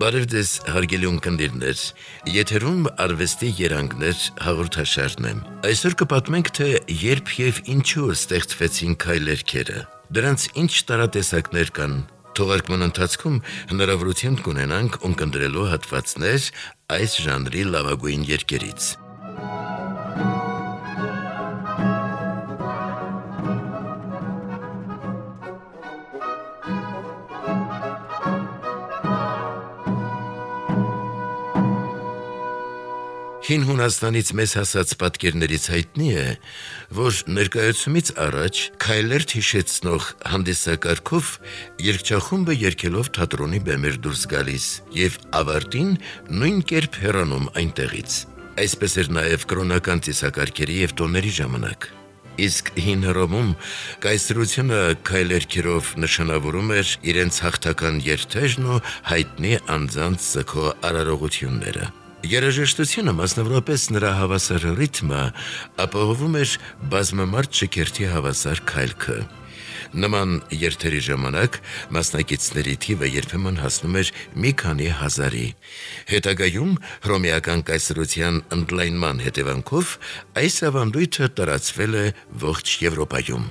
Բարև ձեզ, հարգելի ունկնդիրներ, եթերում արվեստի երանգներ հաղորդաշարն եմ։ Այսօր կպատմենք, թե երբ եւ ինչու ստեղծվեցին քայլերքերը, դրանց ինչ տարատեսակներ կան։ Թողարկման ընթացքում հնարավորություն կունենանք ունկնդրելու հատվածներ այս ժանրի լավագույն երգերից։ Հին Հունաստանից մեզ հասած պատկերներից հայտնի է, որ ներկայացումից առաջ քայլերթ հիշեցնող հանդիսակարգով երգչախումբը երգելով թատրոնի բեմեր դուրս գալիս եւ ավարտին նույն կերպ հեռանում այնտեղից։ Այսպես էր նաեւ կրոնական ծիսակարգերի եւ տոների ժամանակ։ Իսկ հին Հռոմում կայսրությունը քայլերքերով նշանավորում էր իրենց հաղթական երթերն ու հայտնի անձանց զքո արարողությունները։ Երաժշտությունը, մասնավորապես նրա հավասար ռիթմը, ապահովում էր բազմամարդ շքերթի հավասար քայլքը։ Նման երթերի ժամանակ մասնակիցների թիվը երբեմն հասնում էր մի քանի հազարի։ Հետագայում հռոմեական կայսրության ընդլայնման հետևանքով այս ավանդույթը տարածվել է ողջ Եվրոպայում։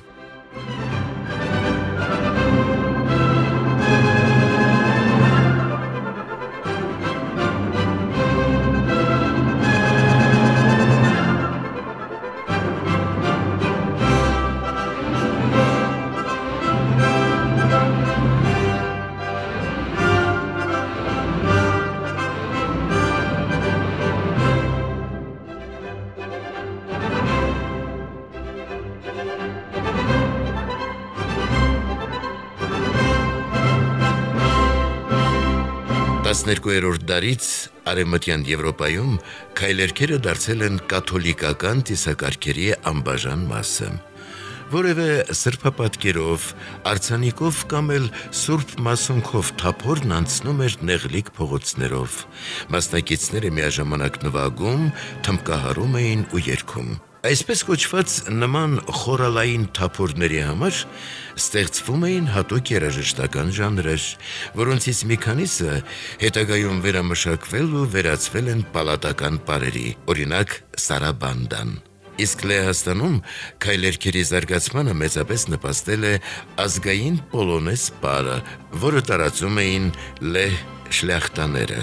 Տասներկուերորդ դարից արևմտյան Եվրոպայում քայլերքերը դարձել են կաթոլիկական ծիսակարգերի անբաժան մասը։ Որևէ սրբապատկերով, արձանիկով կամ էլ սուրբ մասունքով թափորն անցնում էր նեղլիկ փողոցներով։ Մասնակիցները միաժամանակ նվագում, թմբկահարում էին ու երգում։ Այսպես կոչված նման խորալային թափորների համար ստեղծվում էին հատուկ երաժշտական ժանրեր, որոնցից մի քանիսը հետագայում վերամշակվել ու վերածվել են պալատական պարերի, օրինակ սարաբանդան։ Իսկ Լեհաստանում քայլերքերի զարգացմանը մեծապես նպաստել է ազգային պոլոնեզ պարը, որը տարածում էին լեհ շլյախտաները։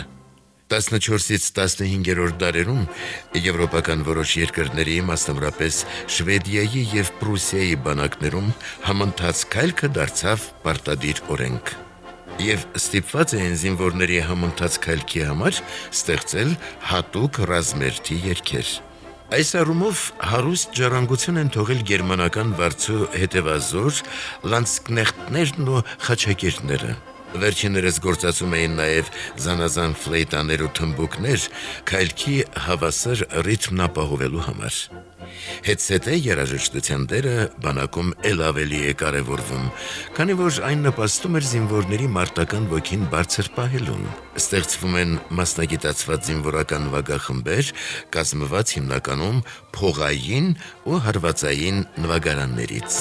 14-ից 15-րդ դարերում եվրոպական որոշ երկրների, մասնավորապես Շվեդիայի եւ Պրուսիայի բանակներում համընթաց քայլքը դարձավ պարտադիր օրենք։ Եվ ստիպված էին զինվորների համընթաց քայլքի համար ստեղծել հատուկ ռազմերթի երգեր։ Այս առումով հարուստ ժառանգություն են թողել գերմանական վարձու հետևազոր լանցկնեխտներն ու խաչակիրները։ Վերջիններս գործածում էին նաև զանազան ֆլեյտաներ ու թմբուկներ քայլքի հավասար ռիթմն ապահովելու համար։ Հետսետե երաժշտության դերը բանակում էլ ավելի է կարևորվում, քանի որ այն նպաստում էր զինվորների մարտական ոգին բարձր պահելուն։ Ստեղծվում են մասնագիտացված զինվորական նվագախմբեր, կազմված հիմնականում փողային ու հարվածային նվագարաններից։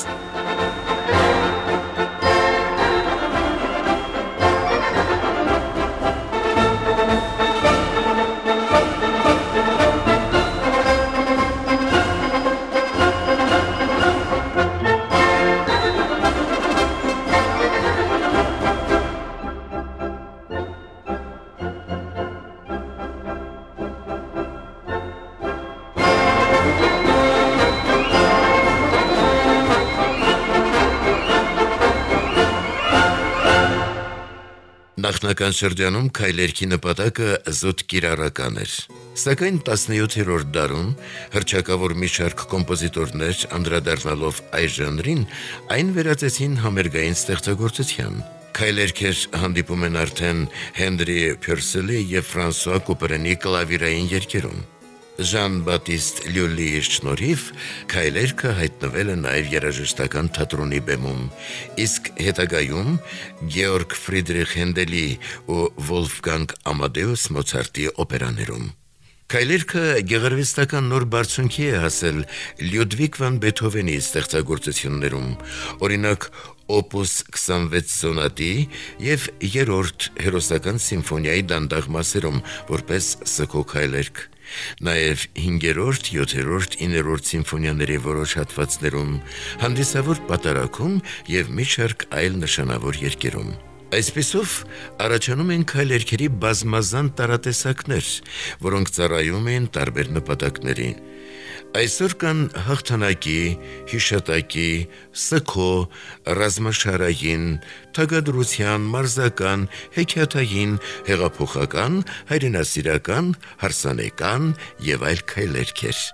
Նախնական շրջանում քայլերքի նպատակը զուտ կիրառական էր։ Սակայն 17-րդ դարում հռչակավոր մի շարք կոմպոզիտորներ անդրադառնալով այս ժանրին, այն վերածեցին համերգային ստեղծագործության։ Քայլերքեր հանդիպում են արդեն Հենրի Փյուրսելի եւ Ֆրանսուଆ Կուպերենի կլավիրային երգերում։ Ժան-Բատիստ Լյուլիի շնորհիվ քայլերքը հայտնվել է նաև երաժշտական թատրոնի բեմում, իսկ հետագայում Գեորգ Ֆրիդրիխ Հենդելի ու Վոլֆգանգ Ամադեուս Մոցարտի օպերաներում։ Քայլերքը գեղարվեստական նոր բարձունքի է հասել Լյուդվիգ վան Բեթհովենի ստեղծագործություններում, օրինակ Opus 26 սոնատի եւ 3-րդ հերոսական սիմֆոնիայի դանդաղ մասերում, որպես սգո քայլերք։ Նաև 5-րդ, 7-րդ, 9-րդ սիմֆոնիաների որոշ հատվածներում, հանդիսավոր պատարագում եւ մի շարք այլ նշանավոր երգերում։ Այսպիսով առաջանում են քայլերքերի բազմազան տարատեսակներ, որոնք ծառայում են տարբեր նպատակների։ Այսօր կան հաղթանակի, հիշատակի, սգո, ռազմաշարային, թագադրության, մարզական, հեքիաթային, հեղափոխական, հայրենասիրական, հարսանեկան եւ այլ քայլերքեր։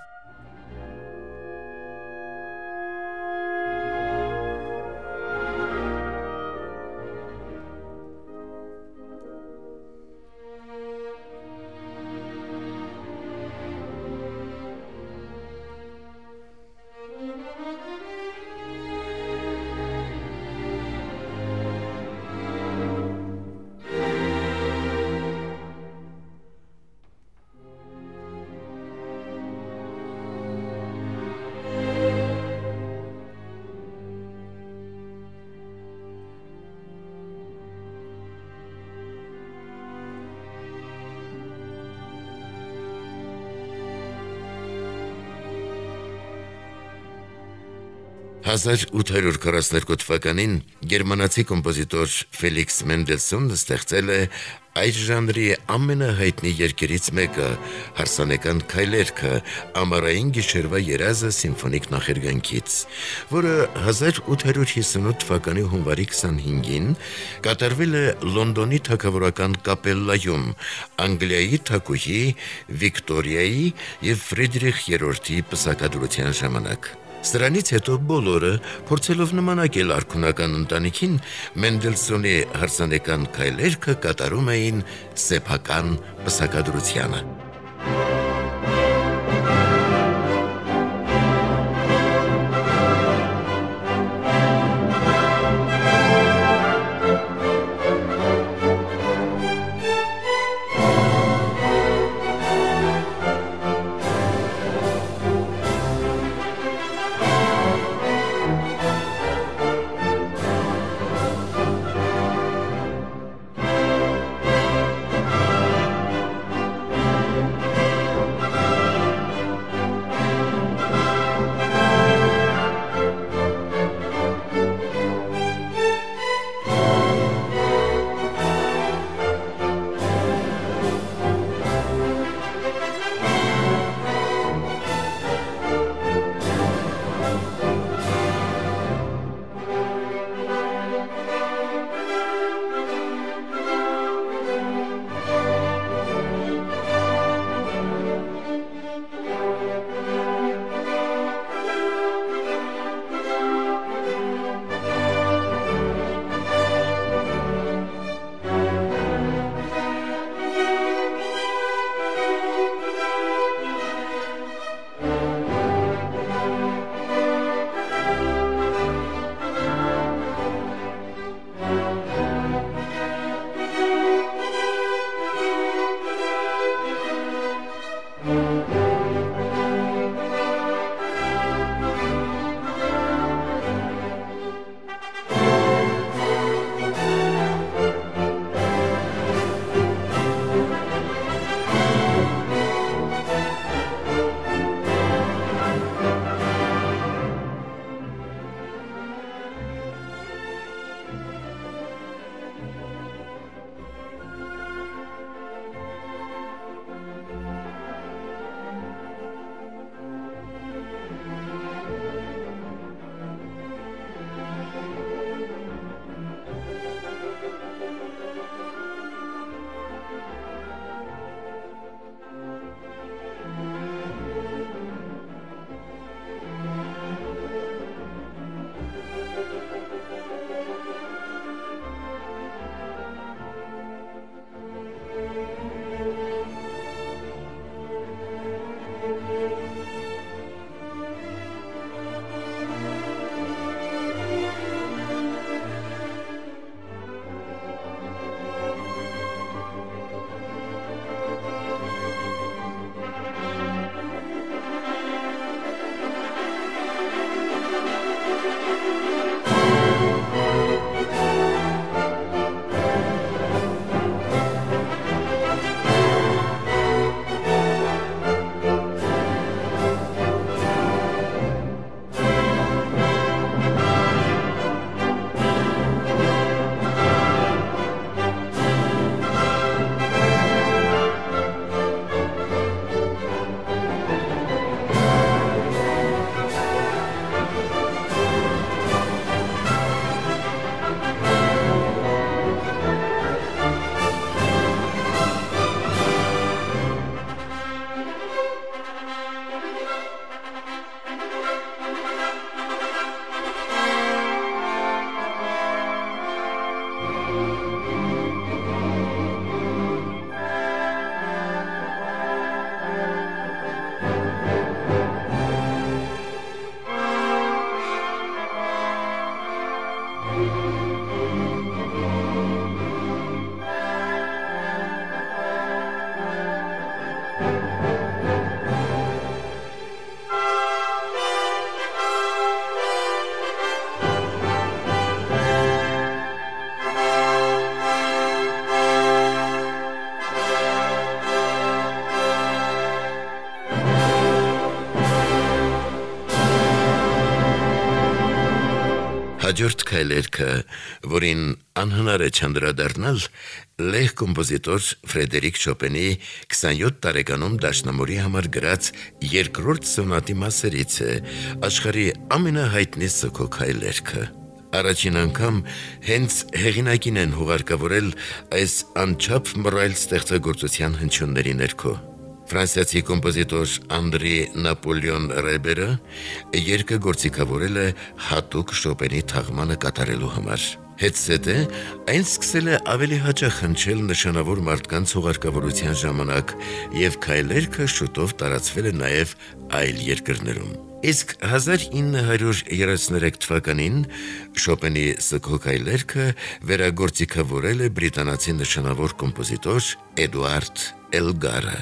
«1842 թվականին գերմանացի կոմպոզիտոր Ֆելիքս Մենդելսոնը ստեղծել է այս ժանրի ամենահայտնի երգերից մեկը՝ հարսանեկան քայլերքը «Ամառային գիշերվա երազը» սիմֆոնիկ նախերգանքից, որը 1858 թվականի հունվարի 25-ին կատարվել է Լոնդոնի թագավորական կապելլայում Անգլիայի թագուհի Վիկտորիայի եւ Ֆրիդրիխ III-ի պսակադրության ժամանակ։ Սրանից հետո բոլորը, փորձելով նմանակել արքունական ընտանիքին, Մենդելսոնի հարսանեկան քայլերքը կատարում էին սեփական պսակադրությանը։ Հաջորդ քայլերքը, որին անհնար է չանդրադառնալ, լեհ կոմպոզիտոր Ֆրեդերիկ Շոպենի 27 տարեկանում դաշնամուրի համար գրած երկրորդ սոնատի մասերից է, աշխարհի ամենահայտնի սգո քայլերքը։ Առաջին անգամ հենց հեղինակին են հուղարկավորել այս անչափ մռայլ ստեղծագործության հնչյունների ներքո։ Ֆրանսիացի կոմպոզիտոր Անդրի Նապոլեոն Ռեբերը երգը գործիքավորել է հատուկ Շոպենի թաղմանը կատարելու համար։ Հետզհետե այն սկսել է ավելի հաճախ հնչել նշանավոր մարդկանց հուղարկավորության ժամանակ, եւ քայլերքը շուտով տարածվել է նաեւ այլ երկրներում։ Իսկ 1933 թվականին Շոպենի սգո քայլերքը վերագործիքավորել է բրիտանացի նշանավոր կոմպոզիտոր Էդուարդ Էլգարը։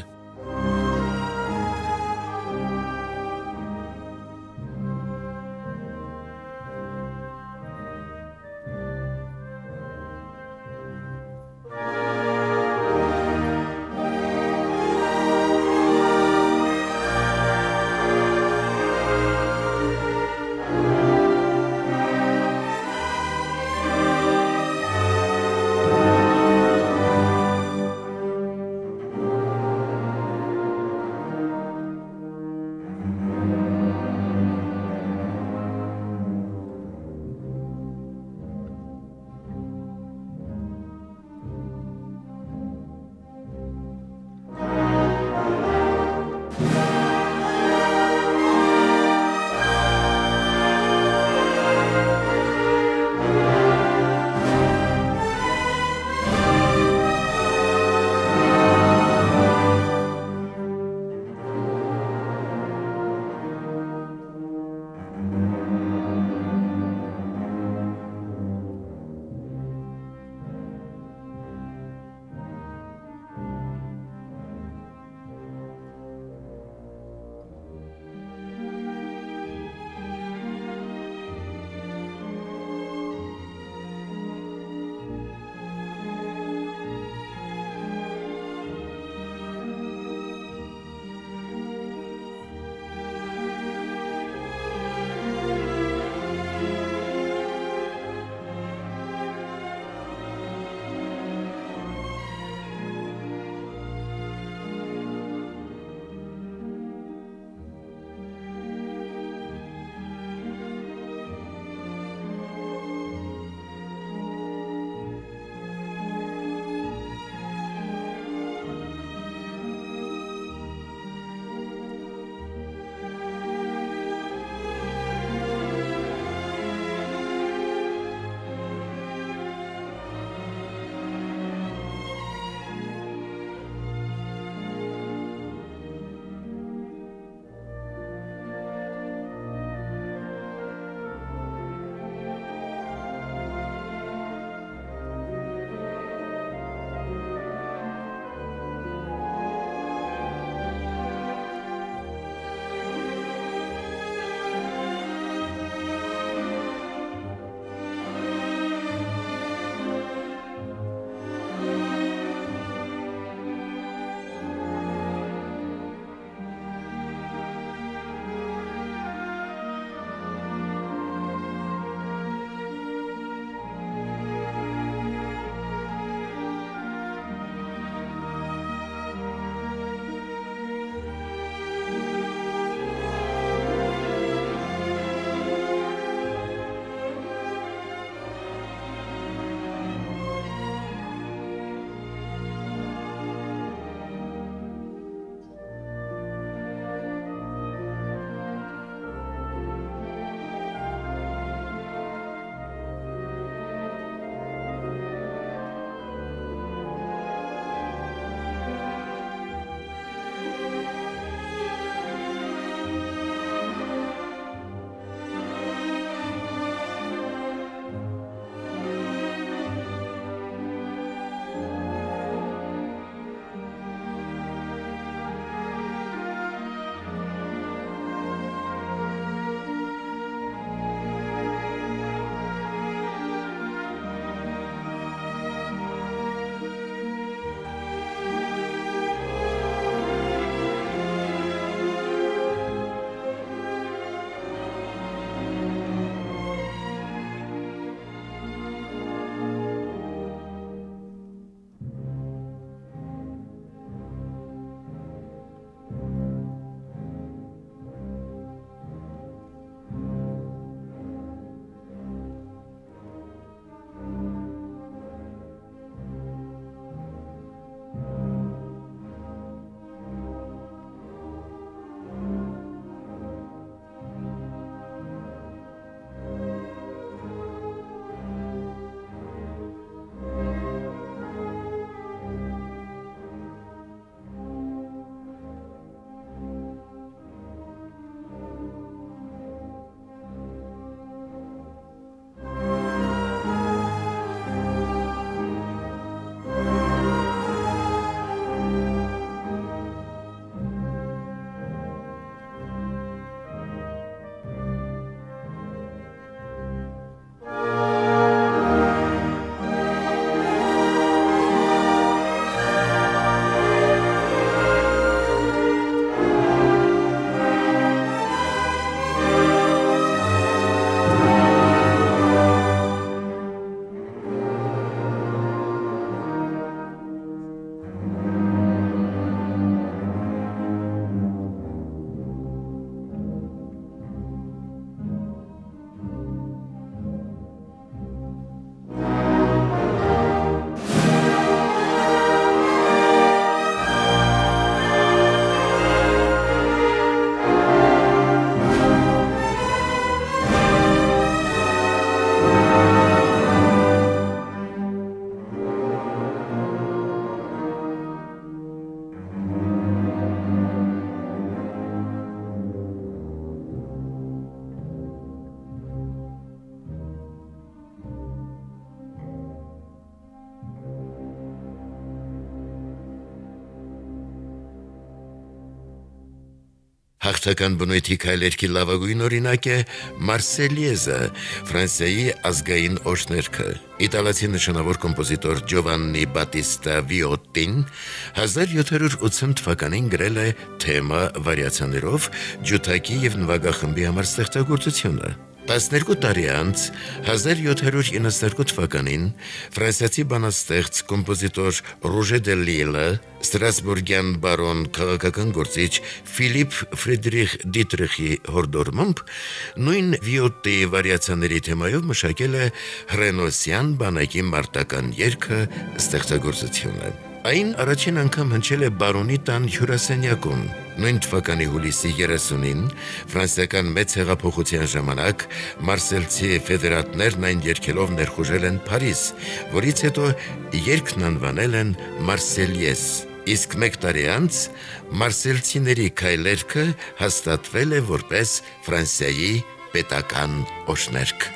Ժողովրդական բնույթի քայլերքի լավագույն օրինակ է Մարսելիեզը, Ֆրանսիայի ազգային օշներգը։ Իտալացի նշանավոր կոմպոզիտոր Ջովաննի Բատիստա Վիոտին 1780 թվականին գրել է թեմա վարիացիաներով ջութակի եւ նվագախմբի համար ստեղծագործությունը։ 12 տարի անց 1792 թվականին ֆրանսիացի բանաստեղծ կոմպոզիտոր Ռոժե դե Լիլը Ստրասբուրգյան բարոն քաղաքական գործիչ Ֆիլիպ Ֆրիդրիխ Դիտրիխի հորդորմամբ նույն Վիոտի վարիացիաների թեմայով մշակել է հռենոսյան բանակի մարտական երգը ստեղծագործությունը։ Այն առաջին անգամ հնչել է բարոնի տան հյուրասենյակում։ Նույն թվականի հուլիսի 30-ին ֆրանսիական մեծ հեղափոխության ժամանակ մարսելցի ֆեդերատներն այն երգելով ներխուժել են Փարիզ, որից հետո երգն անվանել են Մարսելիես։ Իսկ մեկ տարի անց մարսելցիների քայլերքը հաստատվել է որպես Ֆրանսիայի պետական օշներգ։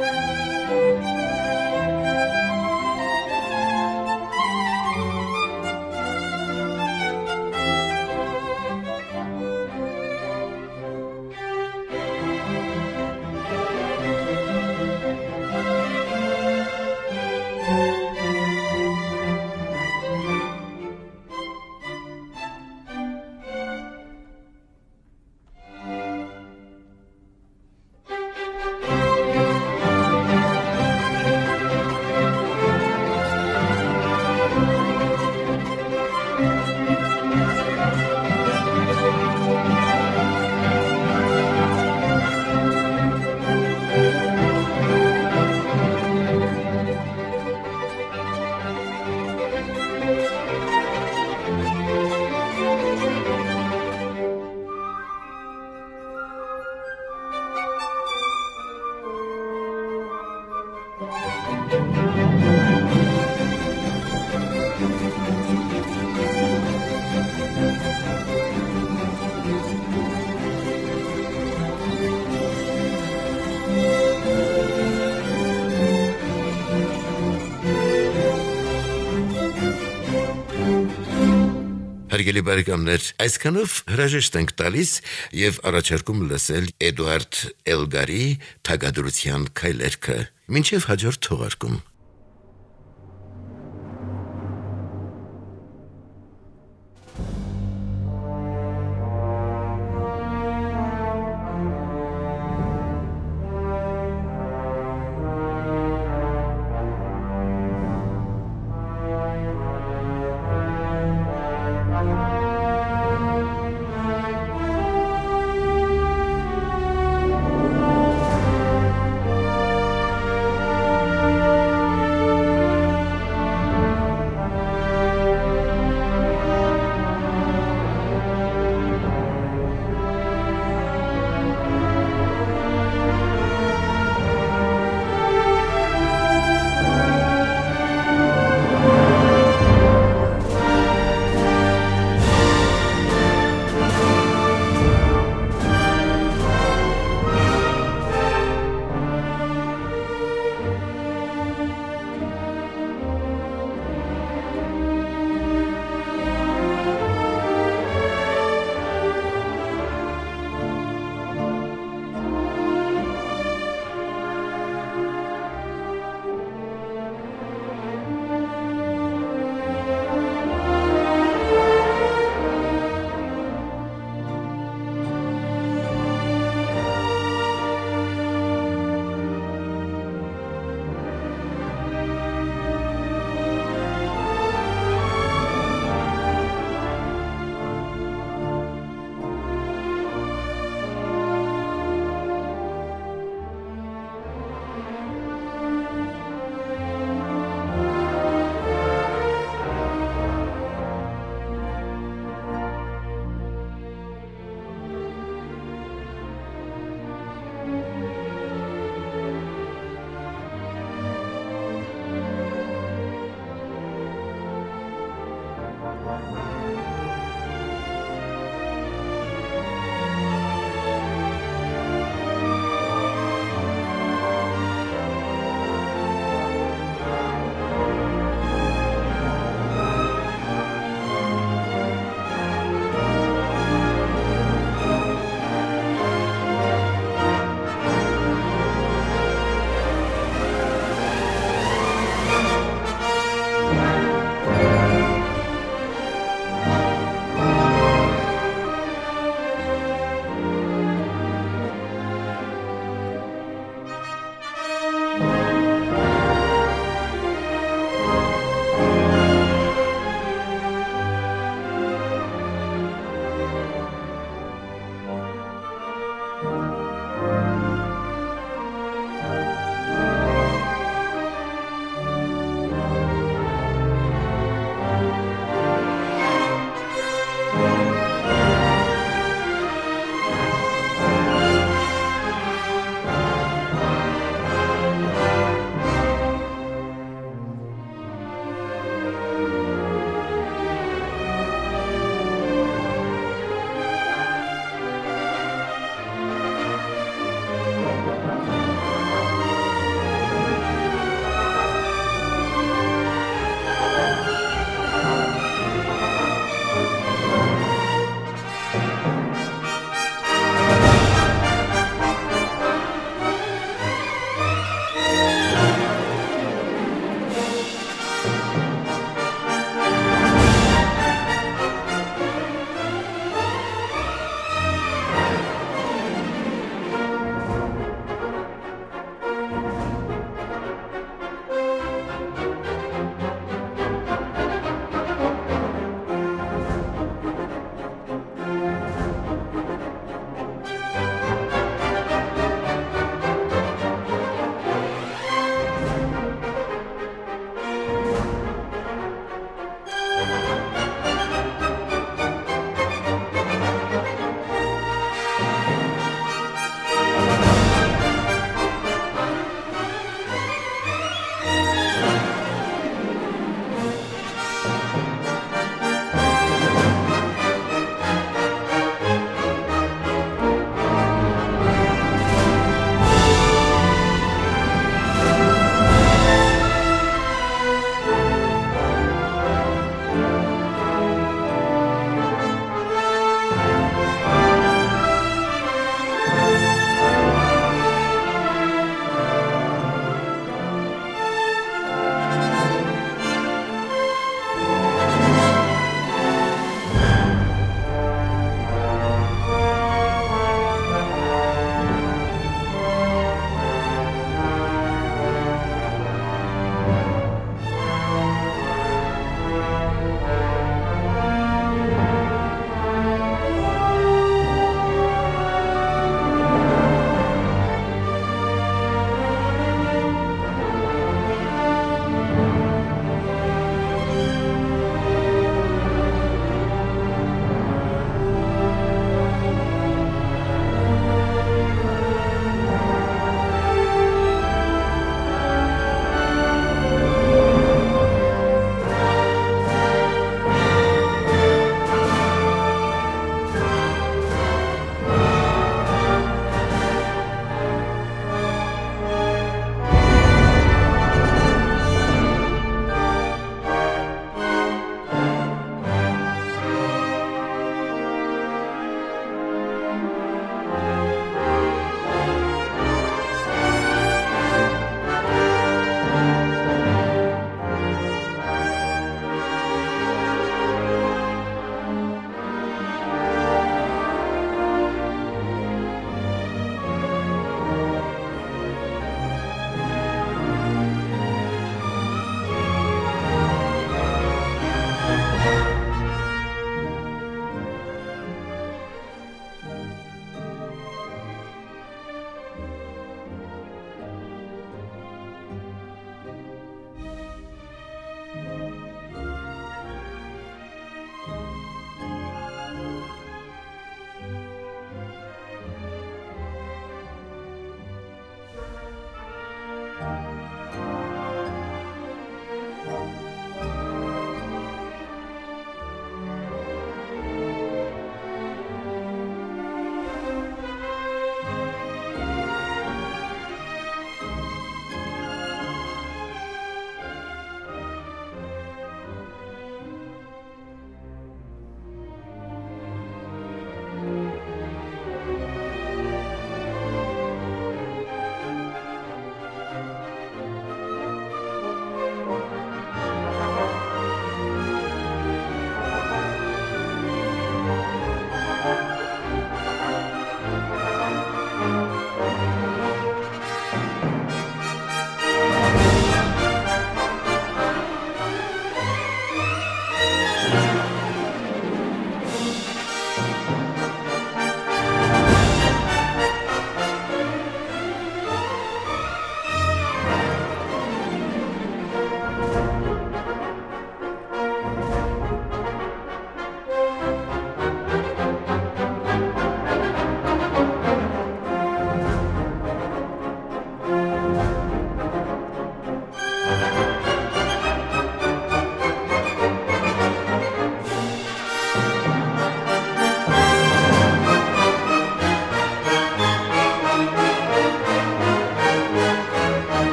Հարգելի բարեկամներ, այսքանով հրաժեշտ ենք տալիս եւ առաջարկում լսել Էդուարդ Էլգարի թագադրության քայլերքը։ Մինչև հաջորդ թողարկում։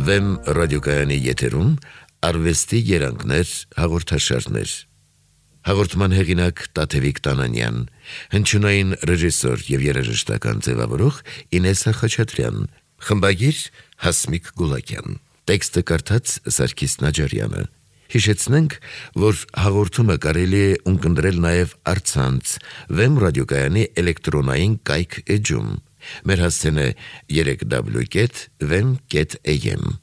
Վեմ ռադիոկայանի եթերում արվեստի երանգներ հաղորդաշարներ։ Հաղորդման հեղինակ Տաթևիկ Տանանյան, հնչյունային ռեժիսոր եւ երաժշտական ձևավորող Ինեսա Խաչատրյան, խմբագիր Հասմիկ Գուլակյան, տեքստը կարդաց Սարգիս Նաջարյանը։ Հիշեցնենք, որ հաղորդումը կարելի է ունկնդրել նաև առցանց Վեմ ռադիոկայանի էլեկտրոնային կայք էջում։ Մեր հասցեն է www.vem.am